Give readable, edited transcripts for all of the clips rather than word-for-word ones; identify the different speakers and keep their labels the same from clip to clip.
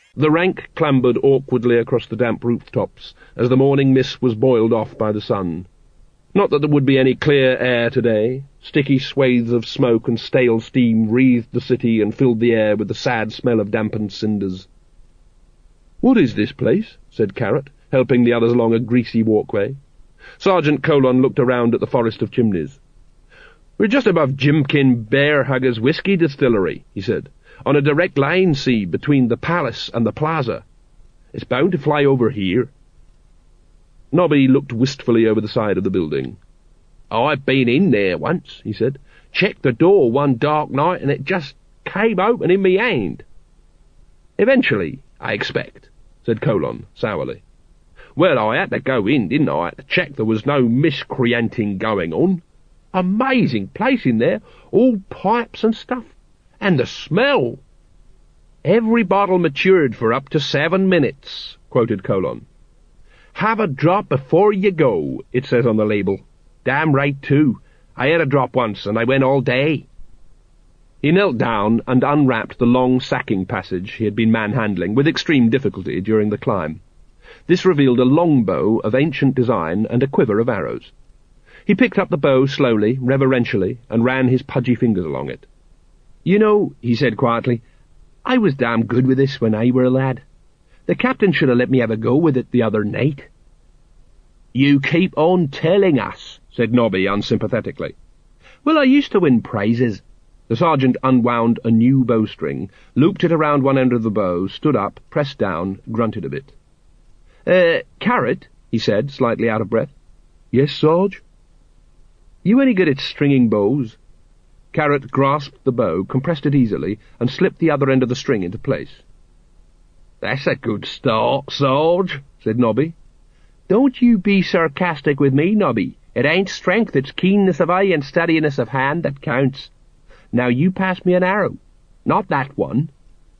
Speaker 1: The rank clambered awkwardly across the damp rooftops as the morning mist was boiled off by the sun. Not that there would be any clear air today. Sticky swathes of smoke and stale steam wreathed the city and filled the air with the sad smell of dampened cinders. "What is this place?" said Carrot, helping the others along a greasy walkway. Sergeant Colon looked around at the forest of chimneys. "We're just above Jimkin Bearhugger's whisky distillery," he said. "On a direct line, see, between the palace and the plaza. It's bound to fly over here." Nobby looked wistfully over the side of the building. "I've been in there once," he said. "Checked the door one dark night and it just came open in me hand." "Eventually, I expect," said Colon sourly. "Well, I had to go in, didn't I, to check there was no miscreanting going on. Amazing place in there, all pipes and stuff. And the smell." "Every bottle matured for up to 7 minutes," quoted Colon. "Have a drop before you go," it says on the label. "Damn right, too. I had a drop once, and I went all day." He knelt down and unwrapped the long sacking passage he had been manhandling with extreme difficulty during the climb. This revealed a longbow of ancient design and a quiver of arrows. He picked up the bow slowly, reverentially, and ran his pudgy fingers along it. "You know," he said quietly, "I was damn good with this when I were a lad. The captain should have let me have a go with it the other night." "You keep on telling us," said Nobby unsympathetically. "Well, I used to win prizes." The sergeant unwound a new bowstring, looped it around one end of the bow, stood up, pressed down, grunted a bit. Carrot," he said, slightly out of breath. "Yes, Sarge?" "You any good at stringing bows?" Carrot grasped the bow, compressed it easily, and slipped the other end of the string into place. "That's a good start, Sarge," said Nobby. "Don't you be sarcastic with me, Nobby. It ain't strength, it's keenness of eye and steadiness of hand that counts. Now you pass me an arrow. Not that one."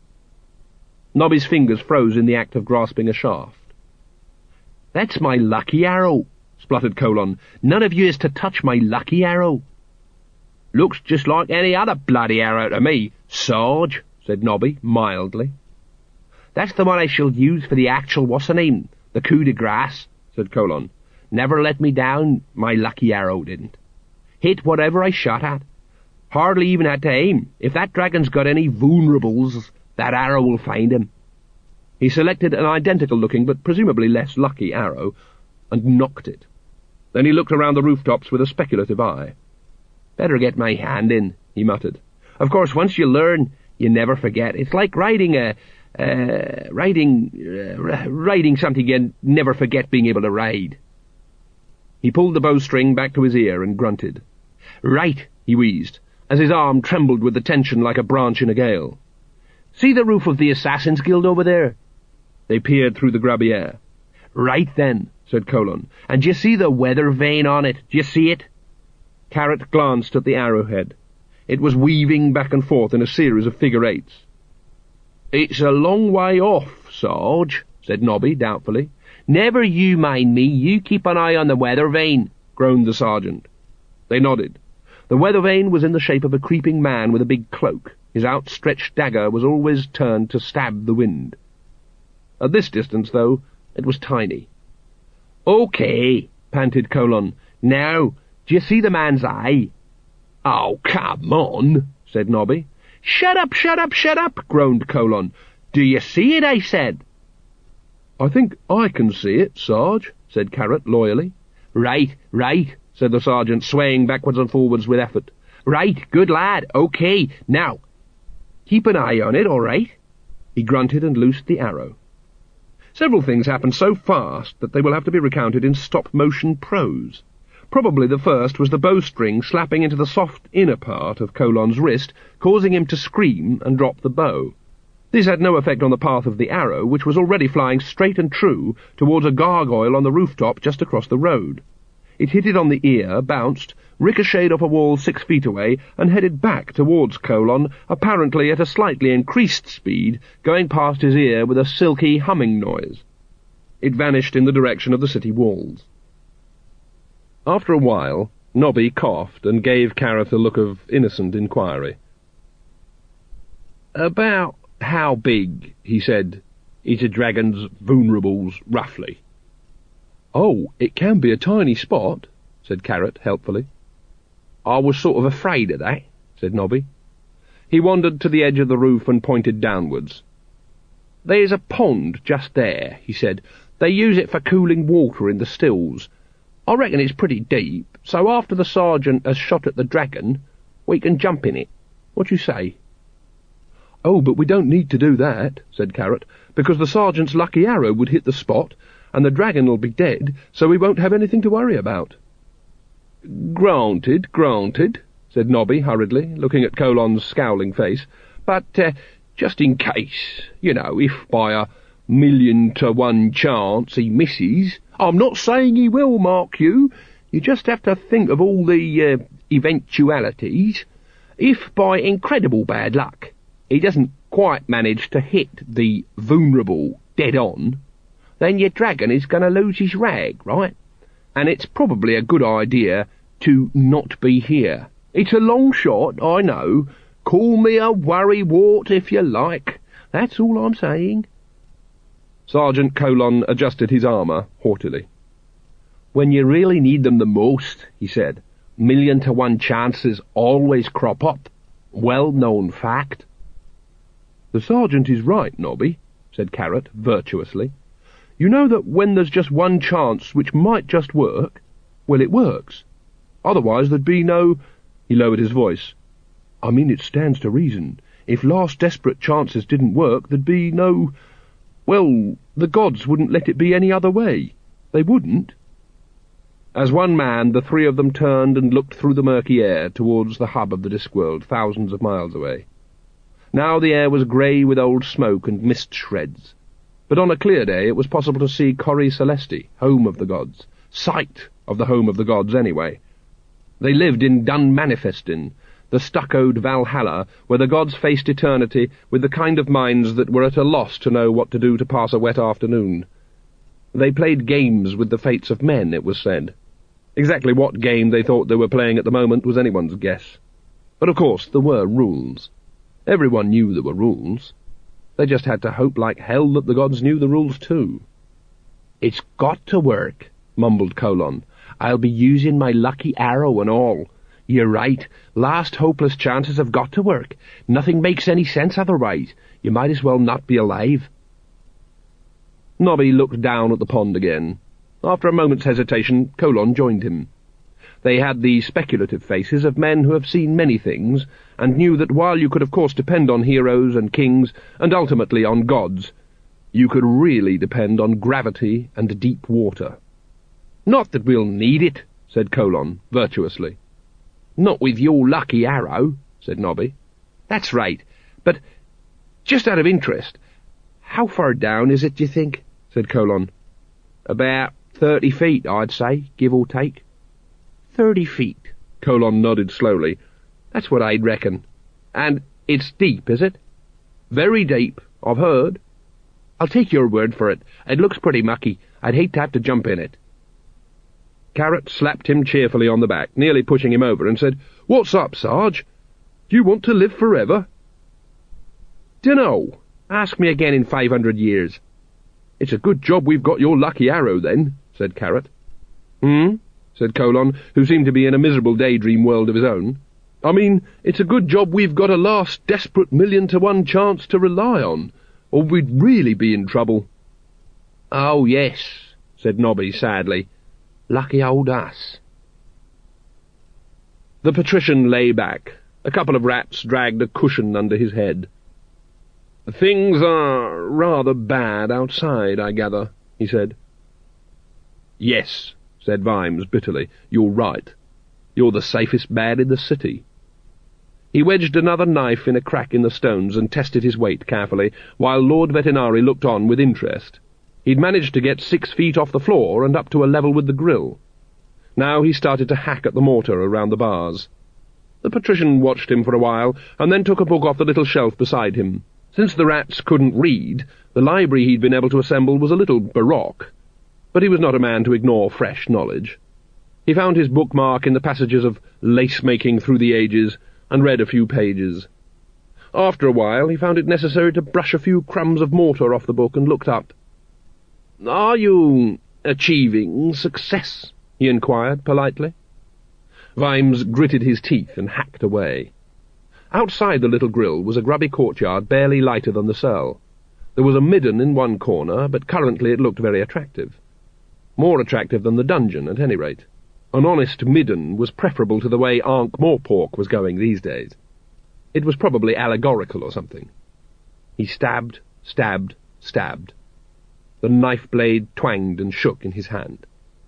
Speaker 1: Nobby's fingers froze in the act of grasping a shaft. "That's my lucky arrow," spluttered Colon. "None of you is to touch my lucky arrow." "Looks just like any other bloody arrow to me, Sarge," said Nobby, mildly. "That's the one I shall use for the actual what's-her-name, the coup de grace," said Colon. "Never let me down, my lucky arrow didn't. Hit whatever I shot at. Hardly even had to aim. If that dragon's got any vulnerables, that arrow will find him." He selected an identical-looking but presumably less lucky arrow and nocked it. Then he looked around the rooftops with a speculative eye. "Better get my hand in," he muttered. "Of course, once you learn, you never forget. It's like riding something you never forget being able to ride." He pulled the bowstring back to his ear and grunted. "Right," he wheezed, as his arm trembled with the tension like a branch in a gale. "See the roof of the Assassin's Guild over there?" They peered through the grubby air. "Right then," said Colon. "And d'ye see the weather vane on it? D'ye see it?" Carrot glanced at the arrowhead. It was weaving back and forth in a series of figure-eights. "It's a long way off, Sarge," said Nobby doubtfully. "Never you mind me, you keep an eye on the weather vane," groaned the sergeant. They nodded. The weather vane was in the shape of a creeping man with a big cloak. His outstretched dagger was always turned to stab the wind. At this distance, though, it was tiny. "Okay," panted Colon. "Now, d'ye see the man's eye?" "Oh, come on," said Nobby. "Shut up, shut up, shut up," groaned Colon. "Do you see it, I said?" "I think I can see it, Sarge," said Carrot loyally. "Right, right," said the sergeant, swaying backwards and forwards with effort. "Right, good lad, okay, now, keep an eye on it, all right?" He grunted and loosed the arrow. Several things happened so fast that they will have to be recounted in stop-motion prose. Probably the first was the bowstring slapping into the soft inner part of Colon's wrist, causing him to scream and drop the bow. This had no effect on the path of the arrow, which was already flying straight and true towards a gargoyle on the rooftop just across the road. It hit it on the ear, bounced, ricocheted off a wall 6 feet away, and headed back towards Colon, apparently at a slightly increased speed, going past his ear with a silky humming noise. It vanished in the direction of the city walls. After a while, Nobby coughed and gave Carrot a look of innocent inquiry. "About how big?" he said, is a dragon's vulnerables, roughly? Oh, it can be a tiny spot, said Carrot helpfully. I was sort of afraid of that, said Nobby. He wandered to the edge of the roof and pointed downwards. There's a pond just there, he said. They use it for cooling water in the stills. I reckon it's pretty deep, so after the sergeant has shot at the dragon, we can jump in it. What do you say? Oh, but we don't need to do that, said Carrot, because the sergeant's lucky arrow would hit the spot, and the dragon'll be dead, so we won't have anything to worry about. Granted, said Nobby hurriedly, looking at Colon's scowling face, but, just in case, if by 1,000,000 to 1 chance he misses— I'm not saying he will, mark you. You just have to think of all the, eventualities. If by incredible bad luck he doesn't quite manage to hit the vulnerable dead on, then your dragon is going to lose his rag, right? And it's probably a good idea to not be here. It's a long shot, I know. Call me a worrywart if you like. That's all I'm saying. Sergeant Colon adjusted his armour haughtily. When you really need them the most, he said, 1,000,000 to 1 chances always crop up. Well-known fact. The sergeant is right, Nobby, said Carrot virtuously. You know that when there's just 1 chance which might just work, well, it works. Otherwise there'd be no— He lowered his voice. I mean, it stands to reason. If last desperate chances didn't work, there'd be no— Well, the gods wouldn't let it be any other way. They wouldn't. As one man, the 3 of them turned and looked through the murky air towards the hub of the Discworld, thousands of miles away. Now the air was grey with old smoke and mist shreds. But on a clear day it was possible to see Cori Celesti, home of the gods. Sight of the home of the gods, anyway. They lived in Dun Manifestin, the stuccoed Valhalla, where the gods faced eternity with the kind of minds that were at a loss to know what to do to pass a wet afternoon. They played games with the fates of men, it was said. Exactly what game they thought they were playing at the moment was anyone's guess. But of course there were rules. Everyone knew there were rules. They just had to hope like hell that the gods knew the rules too. It's got to work, mumbled Colon. I'll be using my lucky arrow and all. You're right. Last hopeless chances have got to work. Nothing makes any sense otherwise. You might as well not be alive. Nobby looked down at the pond again. After a moment's hesitation, Colon joined him. They had the speculative faces of men who have seen many things, and knew that while you could of course depend on heroes and kings, and ultimately on gods, you could really depend on gravity and deep water. Not that we'll need it, said Colon, virtuously. Not with your lucky arrow, said Nobby. That's right, but just out of interest, how far down is it, do you think? Said Colon. About 30 feet, I'd say, give or take. 30 feet, Colon nodded slowly. That's what I'd reckon. And it's deep, is it? Very deep, I've heard. I'll take your word for it. It looks pretty mucky. I'd hate to have to jump in it. Carrot slapped him cheerfully on the back, nearly pushing him over, and said, What's up, Sarge? Do you want to live forever? Dunno. Ask me again in 500 years. It's a good job we've got your lucky arrow, then, said Carrot. Said Colon, who seemed to be in a miserable daydream world of his own. I mean, it's a good job we've got a last desperate 1,000,000 to 1 chance to rely on, or we'd really be in trouble. Oh, yes, said Nobby sadly. Lucky old us. The patrician lay back. A couple of rats dragged a cushion under his head. Things are rather bad outside, I gather, he said. Yes, said Vimes bitterly. You're right. You're the safest man in the city. He wedged another knife in a crack in the stones and tested his weight carefully, while Lord Vetinari looked on with interest. He'd managed to get 6 feet off the floor and up to a level with the grill. Now he started to hack at the mortar around the bars. The patrician watched him for a while, and then took a book off the little shelf beside him. Since the rats couldn't read, the library he'd been able to assemble was a little baroque, but he was not a man to ignore fresh knowledge. He found his bookmark in the passages of lace-making through the ages, and read a few pages. After a while he found it necessary to brush a few crumbs of mortar off the book and looked up. "Are you achieving success?" he inquired politely. Vimes gritted his teeth and hacked away. Outside the little grill was a grubby courtyard barely lighter than the cell. There was a midden in one corner, but currently it looked very attractive. More attractive than the dungeon, at any rate. An honest midden was preferable to the way Ankh-Morpork was going these days. It was probably allegorical or something. He stabbed, stabbed, stabbed. The knife blade twanged and shook in his hand.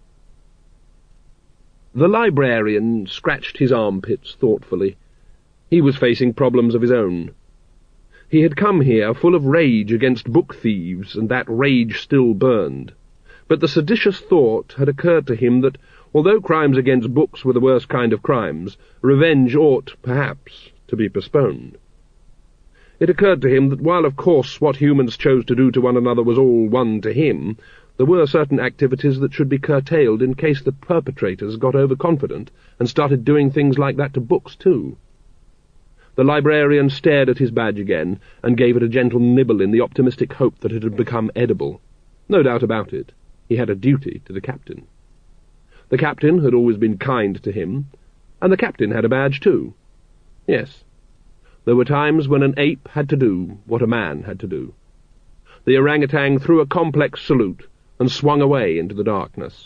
Speaker 1: The librarian scratched his armpits thoughtfully. He was facing problems of his own. He had come here full of rage against book thieves, and that rage still burned. But the seditious thought had occurred to him that, although crimes against books were the worst kind of crimes, revenge ought, perhaps, to be postponed. It occurred to him that while of course what humans chose to do to one another was all one to him, there were certain activities that should be curtailed in case the perpetrators got overconfident and started doing things like that to books too. The librarian stared at his badge again and gave it a gentle nibble in the optimistic hope that it had become edible. No doubt about it, he had a duty to the captain. The captain had always been kind to him, and the captain had a badge too. Yes, there were times when an ape had to do what a man had to do. The orangutan threw a complex salute and swung away into the darkness.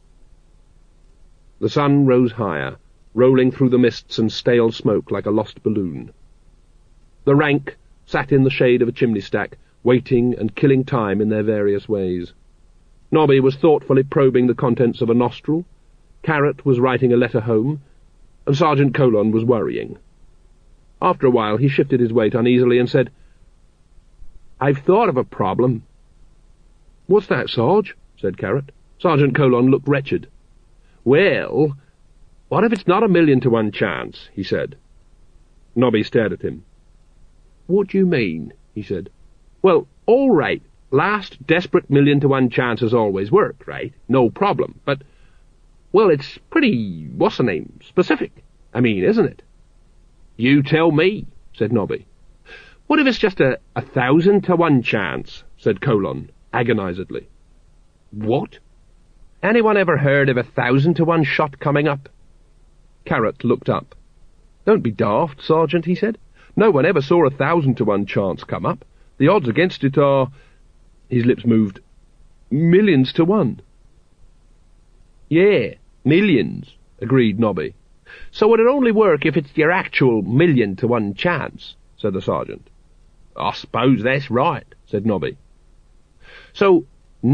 Speaker 1: The sun rose higher, rolling through the mists and stale smoke like a lost balloon. The rank sat in the shade of a chimney stack, waiting and killing time in their various ways. Nobby was thoughtfully probing the contents of a nostril, Carrot was writing a letter home, and Sergeant Colon was worrying. After a while he shifted his weight uneasily and said, "I've thought of a problem." "What's that, Sarge?" said Carrot. Sergeant Colon looked wretched. "Well, what if it's not 1,000,000 to 1 chance?" he said. Nobby stared at him. "What do you mean?" he said. "Well, all right, last desperate 1,000,000 to 1 chance has always worked, right? No problem. But, well, it's pretty, specific. I mean, isn't it?" "You tell me," said Nobby. "What if it's just a 1,000 to 1 chance?" said Colon, agonizedly. "What? Anyone ever heard of 1,000 to 1 shot coming up?" Carrot looked up. "Don't be daft, Sergeant," he said. "No one ever saw 1,000 to 1 chance come up. The odds against it are—" His lips moved. "Millions to 1." "Yeah, millions," agreed Nobby. "So it'd only work if it's your actual 1,000,000 to 1 chance," said the sergeant. "I suppose that's right," said Nobby. "So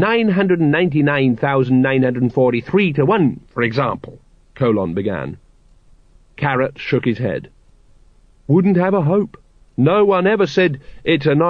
Speaker 1: 999,943 to 1, for example," Colon began. Carrot shook his head. "Wouldn't have a hope. No one ever said it's a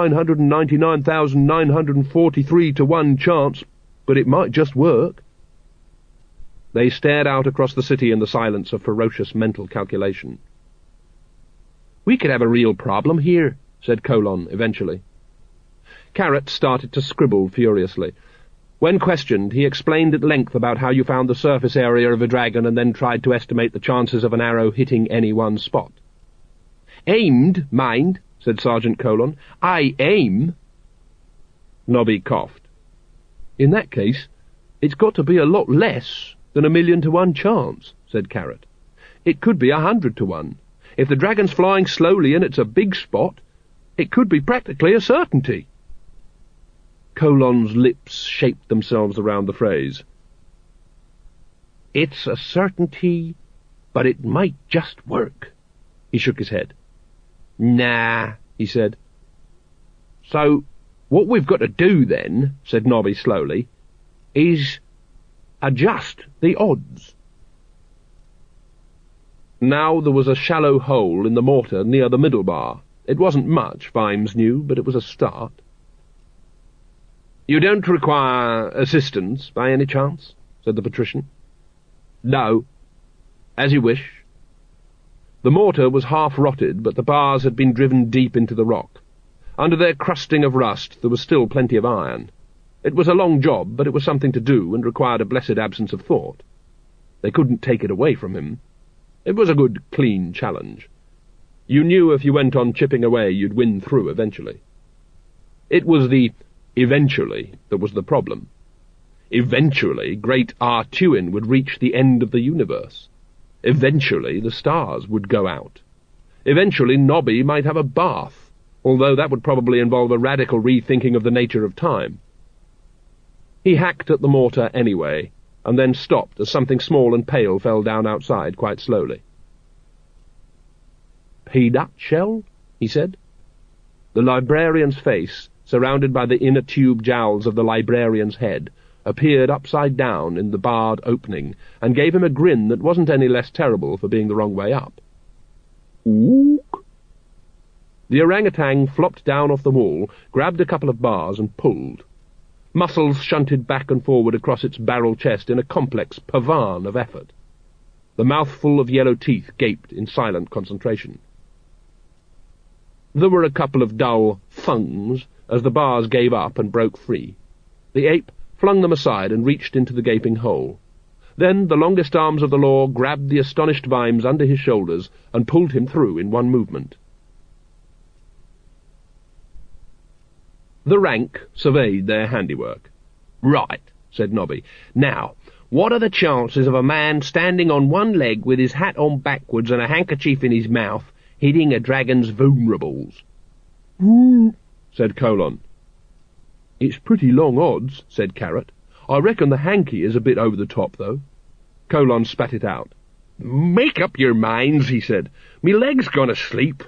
Speaker 1: 999,943 to 1 chance, but it might just work." They stared out across the city in the silence of ferocious mental calculation. "We could have a real problem here," said Colon eventually. Carrot started to scribble furiously. When questioned, he explained at length about how you found the surface area of a dragon and then tried to estimate the chances of an arrow hitting any one spot. "Aimed, mind," said Sergeant Colon. "I aim." Nobby coughed. "In that case, it's got to be a lot less than 1,000,000 to 1 chance," said Carrot. "It could be 100 to 1. If the dragon's flying slowly and it's a big spot, it could be practically a certainty." Colon's lips shaped themselves around the phrase. "It's a certainty, but it might just work." He shook his head. "Nah," he said. "So, what we've got to do then," said Nobby slowly, "is adjust the odds." Now there was a shallow hole in the mortar near the middle bar. It wasn't much, Vimes knew, but it was a start. "You don't require assistance, by any chance?" said the patrician. "No. As you wish." The mortar was half-rotted, but the bars had been driven deep into the rock. Under their crusting of rust there was still plenty of iron. It was a long job, but it was something to do and required a blessed absence of thought. They couldn't take it away from him. It was a good, clean challenge. You knew if you went on chipping away you'd win through eventually. It was the eventually that was the problem. Eventually, great Artuin would reach the end of the universe. Eventually, the stars would go out. Eventually, Nobby might have a bath, although that would probably involve a radical rethinking of the nature of time. He hacked at the mortar anyway, and then stopped as something small and pale fell down outside quite slowly. "Peanut shell?" he said. The librarian's face, surrounded by the inner tube jowls of the librarian's head, appeared upside down in the barred opening, and gave him a grin that wasn't any less terrible for being the wrong way up. "Ook!" The orangutan flopped down off the wall, grabbed a couple of bars, and pulled. Muscles shunted back and forward across its barrel chest in a complex pavan of effort. The mouthful of yellow teeth gaped in silent concentration. There were a couple of dull thungs as the bars gave up and broke free. The ape flung them aside and reached into the gaping hole. Then the longest arms of the law grabbed the astonished Vimes under his shoulders and pulled him through in one movement. The rank surveyed their handiwork. "Right," said Nobby. "Now, what are the chances of a man standing on one leg with his hat on backwards and a handkerchief in his mouth hitting a dragon's vulnerables?" "Ooh," said Colon. "It's pretty long odds," said Carrot. "I reckon the hanky is a bit over the top, though." Colon spat it out. "Make up your minds," he said. "Me leg's gone asleep."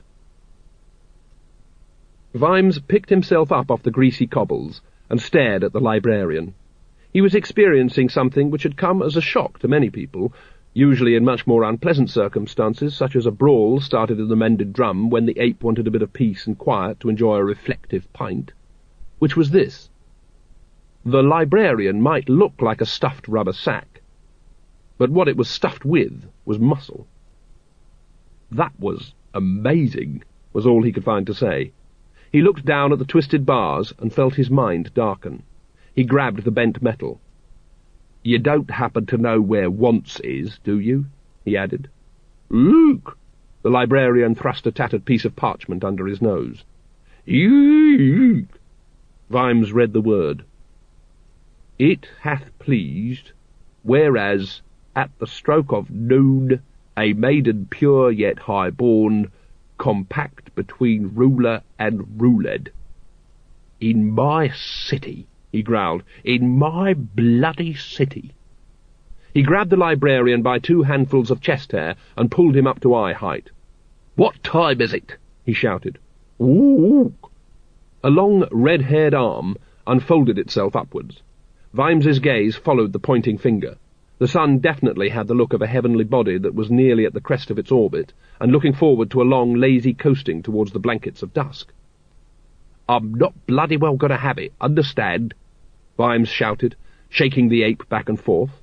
Speaker 1: Vimes picked himself up off the greasy cobbles and stared at the librarian. He was experiencing something which had come as a shock to many people, usually in much more unpleasant circumstances, such as a brawl started in the Mended Drum when the ape wanted a bit of peace and quiet to enjoy a reflective pint, which was this. The librarian might look like a stuffed rubber sack, but what it was stuffed with was muscle. "That was amazing," was all he could find to say. He looked down at the twisted bars and felt his mind darken. He grabbed the bent metal. "You don't happen to know where Once is, do you?" he added. "Look!" The librarian thrust a tattered piece of parchment under his nose. "Look!" Vimes read the word. "It hath pleased, whereas, at the stroke of noon, a maiden pure yet high-born, compact between ruler and ruled. In my city," he growled, "in my bloody city." He grabbed the librarian by 2 handfuls of chest hair and pulled him up to eye height. "What time is it?" he shouted. "Ooh!" A long, red-haired arm unfolded itself upwards. Vimes's gaze followed the pointing finger. The sun definitely had the look of a heavenly body that was nearly at the crest of its orbit, and looking forward to a long, lazy coasting towards the blankets of dusk. "I'm not bloody well going to have it, understand?" Vimes shouted, shaking the ape back and forth.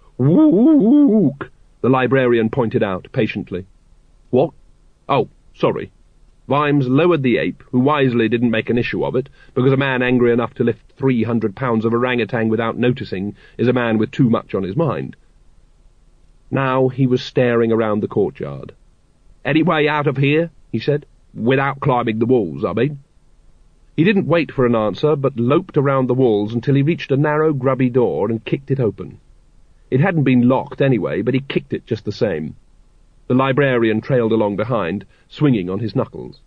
Speaker 1: "Wook!" the librarian pointed out patiently. "What? Oh, sorry." Vimes lowered the ape, who wisely didn't make an issue of it, because a man angry enough to lift 300 pounds of orangutan without noticing is a man with too much on his mind. Now he was staring around the courtyard. "Any way out of here?" he said. "Without climbing the walls, I mean." He didn't wait for an answer, but loped around the walls until he reached a narrow, grubby door and kicked it open. It hadn't been locked anyway, but he kicked it just the same. The librarian trailed along behind, swinging on his knuckles.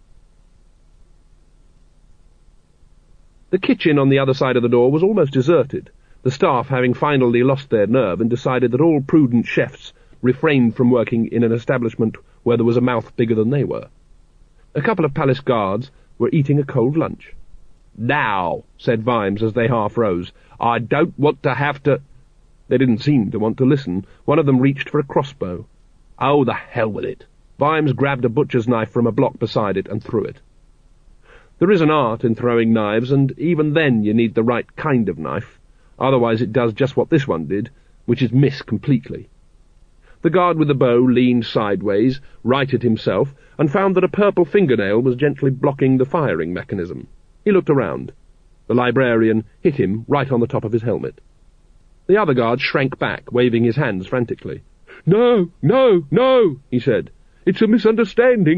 Speaker 1: The kitchen on the other side of the door was almost deserted, the staff having finally lost their nerve and decided that all prudent chefs refrained from working in an establishment where there was a mouth bigger than they were. A couple of palace guards were eating a cold lunch. "Now," said Vimes as they half rose, "I don't want to have to—" They didn't seem to want to listen. One of them reached for a crossbow. "Oh, the hell with it." Vimes grabbed a butcher's knife from a block beside it and threw it. There is an art in throwing knives, and even then you need the right kind of knife. Otherwise it does just what this one did, which is miss completely. The guard with the bow leaned sideways, righted himself, and found that a purple fingernail was gently blocking the firing mechanism. He looked around. The librarian hit him right on the top of his helmet. The other guard shrank back, waving his hands frantically. "No, no, no," he said. "It's a misunderstanding.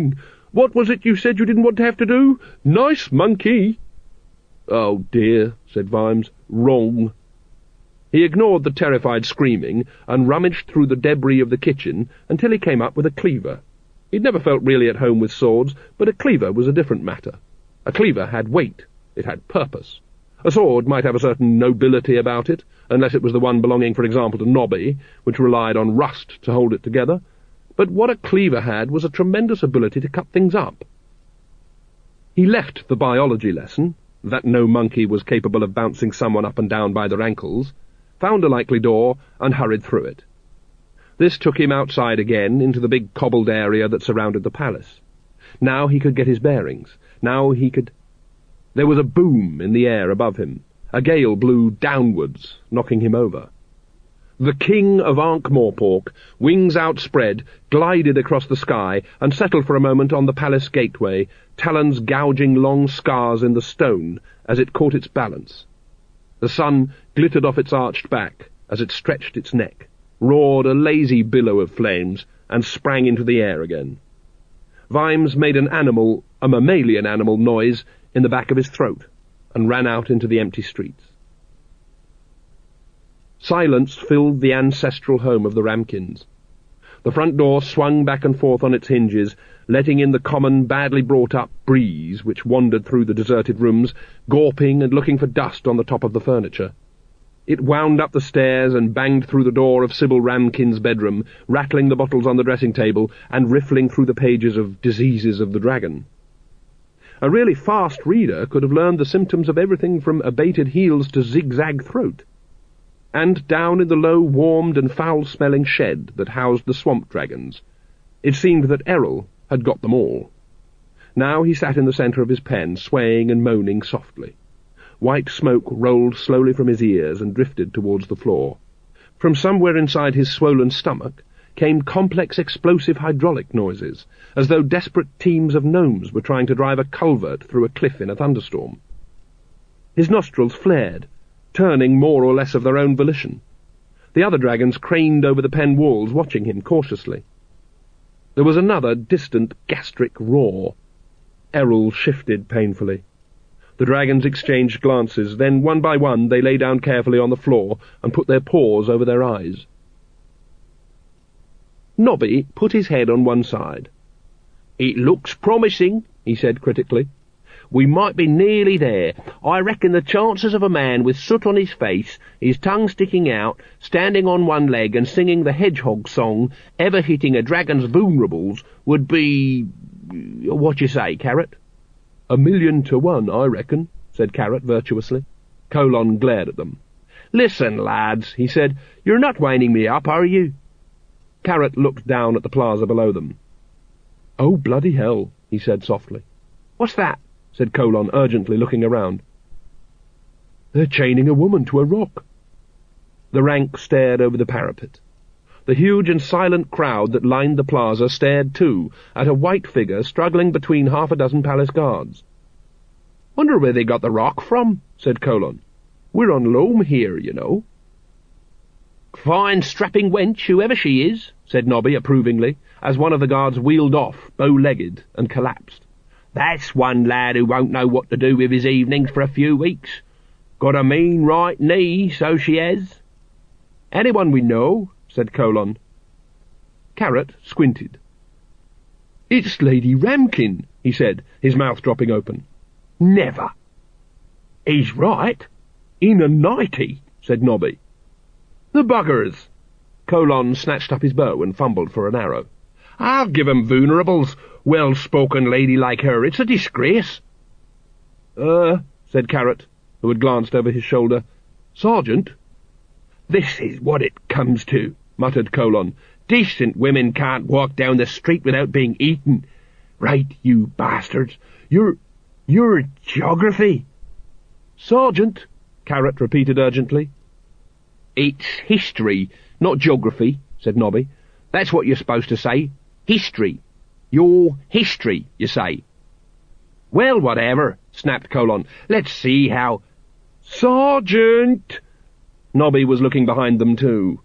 Speaker 1: What was it you said you didn't want to have to do? Nice monkey!" "Oh dear," said Vimes. "Wrong." He ignored the terrified screaming and rummaged through the debris of the kitchen until he came up with a cleaver. He'd never felt really at home with swords, but a cleaver was a different matter. A cleaver had weight. It had purpose. A sword might have a certain nobility about it, unless it was the one belonging, for example, to Nobby, which relied on rust to hold it together. But what a cleaver had was a tremendous ability to cut things up. He left the biology lesson, that no monkey was capable of bouncing someone up and down by their ankles, found a likely door, and hurried through it. This took him outside again, into the big cobbled area that surrounded the palace. Now he could get his bearings. Now he could... There was a boom in the air above him. A gale blew downwards, knocking him over. The King of Ankh-Morpork, wings outspread, glided across the sky and settled for a moment on the palace gateway, talons gouging long scars in the stone as it caught its balance. The sun glittered off its arched back as it stretched its neck, roared a lazy billow of flames, and sprang into the air again. Vimes made a mammalian animal noise in the back of his throat, and ran out into the empty streets. Silence filled the ancestral home of the Ramkins. The front door swung back and forth on its hinges, letting in the common, badly brought-up breeze which wandered through the deserted rooms, gawping and looking for dust on the top of the furniture. It wound up the stairs and banged through the door of Sybil Ramkin's bedroom, rattling the bottles on the dressing-table and riffling through the pages of Diseases of the Dragon. A really fast reader could have learned the symptoms of everything from abated heels to zigzag throat. And down in the low, warmed and foul-smelling shed that housed the swamp dragons, it seemed that Errol had got them all. Now he sat in the centre of his pen, swaying and moaning softly. White smoke rolled slowly from his ears and drifted towards the floor. From somewhere inside his swollen stomach came complex explosive hydraulic noises, as though desperate teams of gnomes were trying to drive a culvert through a cliff in a thunderstorm. His nostrils flared, turning more or less of their own volition. The other dragons craned over the pen walls, watching him cautiously. There was another distant gastric roar. Errol shifted painfully. The dragons exchanged glances, then one by one they lay down carefully on the floor and put their paws over their eyes. Nobby put his head on one side. "It looks promising," he said critically. "We might be nearly there. I reckon the chances of a man with soot on his face, his tongue sticking out, standing on one leg and singing the hedgehog song, ever hitting a dragon's vulnerables, would be... what you say, Carrot?" "1,000,000 to 1, I reckon," said Carrot virtuously. Colon glared at them. "Listen, lads," he said, "you're not winding me up, are you?" Carrot looked down at the plaza below them. "Oh, bloody hell," he said softly. "What's that?" said Colon urgently, looking around. "They're chaining a woman to a rock." The rank stared over the parapet. The huge and silent crowd that lined the plaza stared too, at a white figure struggling between half a dozen palace guards. "Wonder where they got the rock from," said Colon. "We're on loam here, you know." "Fine strapping wench, whoever she is," said Nobby approvingly, as one of the guards wheeled off, bow-legged, and collapsed. "That's one lad who won't know what to do with his evenings for a few weeks. Got a mean right knee, so she has." "Anyone we know?" said Colon. Carrot squinted. "It's Lady Ramkin," he said, his mouth dropping open. "Never." "He's right. In a nightie," said Nobby. "The buggers!" Colon snatched up his bow and fumbled for an arrow. "I'll give 'em vulnerables, well-spoken lady like her. It's a disgrace." Said Carrot, who had glanced over his shoulder. "Sergeant?" "This is what it comes to," muttered Colon. "Decent women can't walk down the street without being eaten. Right, you bastards. You're geography." "Sergeant," Carrot repeated urgently. "It's history, not geography," said Nobby. "That's what you're supposed to say. History. Your history, you say." "Well, whatever," snapped Colon. "Let's see how—" "Sergeant!" Nobby was looking behind them too.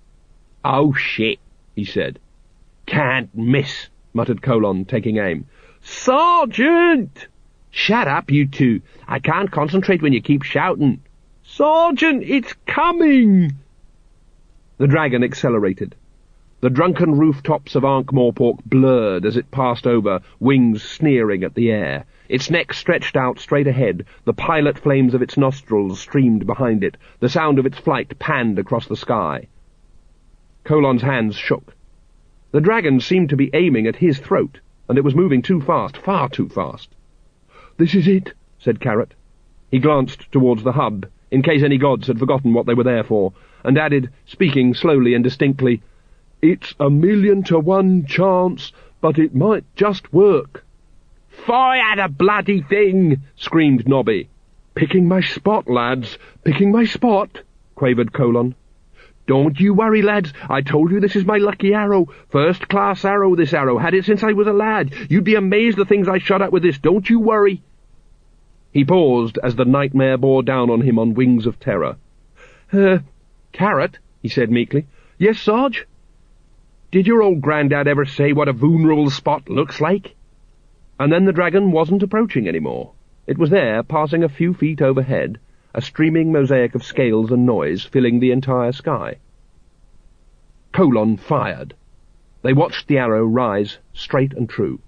Speaker 1: "Oh, shit," he said. "Can't miss," muttered Colon, taking aim. Sergeant! Shut up, you two. I can't concentrate when you keep shouting. Sergeant, it's coming! The dragon accelerated. The drunken rooftops of Ankh-Morpork blurred as it passed over, wings sneering at the air. Its neck stretched out straight ahead, the pilot flames of its nostrils streamed behind it, the sound of its flight panned across the sky. Kolon's hands shook. The dragon seemed to be aiming at his throat, and it was moving too fast, far too fast. "This is it," said Carrot. He glanced towards the hub, in case any gods had forgotten what they were there for, and added, speaking slowly and distinctly, "It's 1,000,000 to 1 chance, but it might just work." "Fire the bloody thing!" screamed Nobby. "Picking my spot, lads, picking my spot," quavered Kolon. "Don't you worry, lads. I told you this is my lucky arrow. First-class arrow, this arrow. Had it since I was a lad. You'd be amazed the things I shot at with this. Don't you worry." He paused as the nightmare bore down on him on wings of terror. Carrot," he said meekly. "Yes, Sarge?" "Did your old granddad ever say what a vulnerable spot looks like?" And then the dragon wasn't approaching any more. It was there, passing a few feet overhead, a streaming mosaic of scales and noise filling the entire sky. Kolon fired. They watched the arrow rise, straight and true.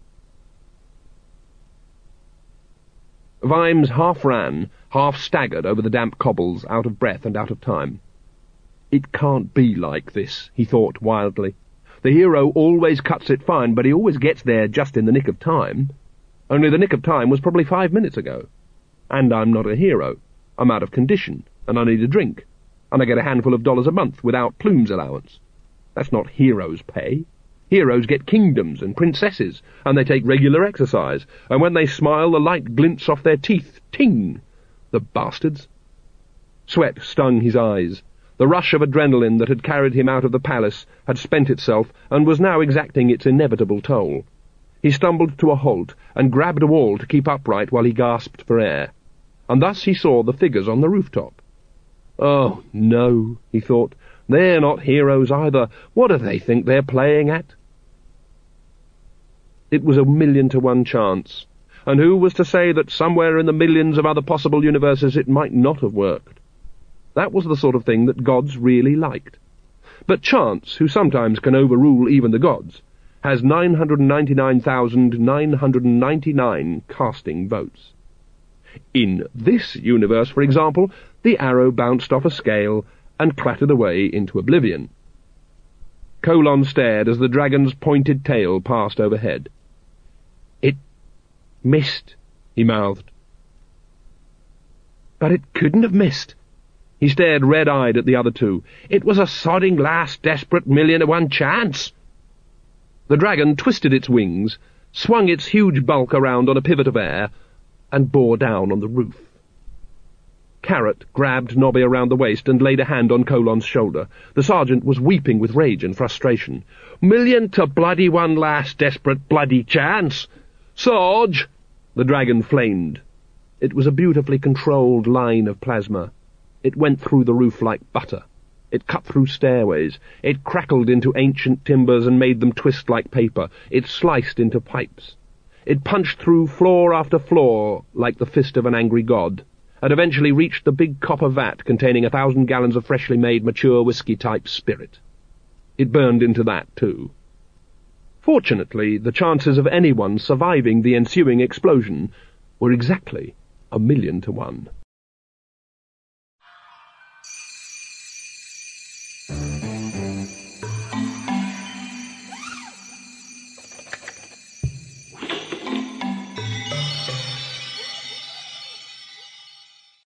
Speaker 1: Vimes half ran, half staggered over the damp cobbles, out of breath and out of time. "It can't be like this," he thought wildly. "The hero always cuts it fine, but he always gets there just in the nick of time. Only the nick of time was probably 5 minutes ago. And I'm not a hero. I'm out of condition, and I need a drink, and I get a handful of dollars a month without Plume's allowance. That's not heroes' pay. Heroes get kingdoms and princesses, and they take regular exercise, and when they smile the light glints off their teeth. Ting! The bastards!" Sweat stung his eyes. The rush of adrenaline that had carried him out of the palace had spent itself, and was now exacting its inevitable toll. He stumbled to a halt, and grabbed a wall to keep upright while he gasped for air. And thus he saw the figures on the rooftop. "Oh, no," he thought. "They're not heroes either. What do they think they're playing at?" It was 1,000,000 to 1 chance, and who was to say that somewhere in the millions of other possible universes it might not have worked? That was the sort of thing that gods really liked. But chance, who sometimes can overrule even the gods, has 999,999 casting votes. In this universe, for example, the arrow bounced off a scale and clattered away into oblivion. Kolon stared as the dragon's pointed tail passed overhead. "It missed," he mouthed. "But it couldn't have missed." He stared red-eyed at the other two. "It was a sodding last desperate 1,000,000 to 1 chance." The dragon twisted its wings, swung its huge bulk around on a pivot of air, and bore down on the roof. Carrot grabbed Nobby around the waist and laid a hand on Kolon's shoulder. The sergeant was weeping with rage and frustration. "1,000,000 to bloody 1 last desperate bloody chance! Sarge!" The dragon flamed. It was a beautifully controlled line of plasma. It went through the roof like butter. It cut through stairways. It crackled into ancient timbers and made them twist like paper. It sliced into pipes. It punched through floor after floor like the fist of an angry god, and eventually reached the big copper vat containing 1,000 gallons of freshly made mature whiskey-type spirit. It burned into that, too. Fortunately, the chances of anyone surviving the ensuing explosion were exactly 1,000,000 to 1.